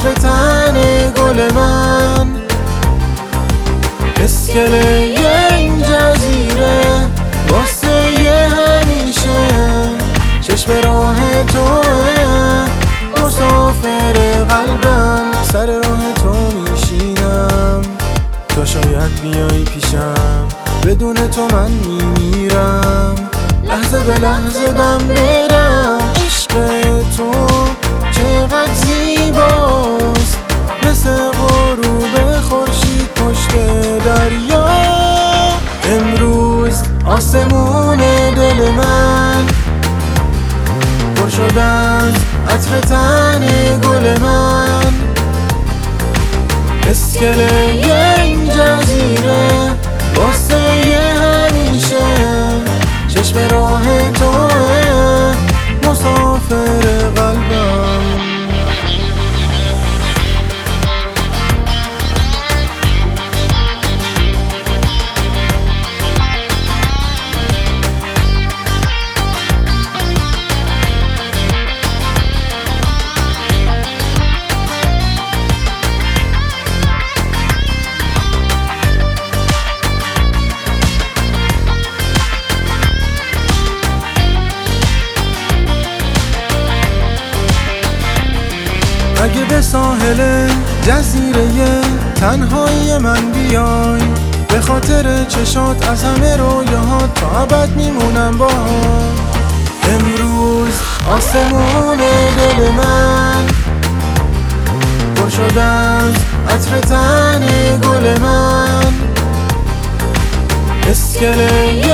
عطر تن گل من، اسکله این جزیره واسه همیشه، چشم راه توه مسافر قلبم، سر راه تو میشینم تا شاید بیای پیشم، بدون تو من میمیرم، لحظه به لحظه دم برم. عشق تو چقدر زیباست، مثل غروب خورشید پشت دریا. امروز آسمون دل من پر شد از عطر تن گل من، اسکله این جزیره واسه همیشه، چشم راه توه مسافر قلبم. اگه به ساحل جزیره تنهایی من بیای، به خاطر چشات از همه رویاهات تا ابد میمونم باهات. امروز آسمون دل من پر شد از عطر تن گل من، اسکله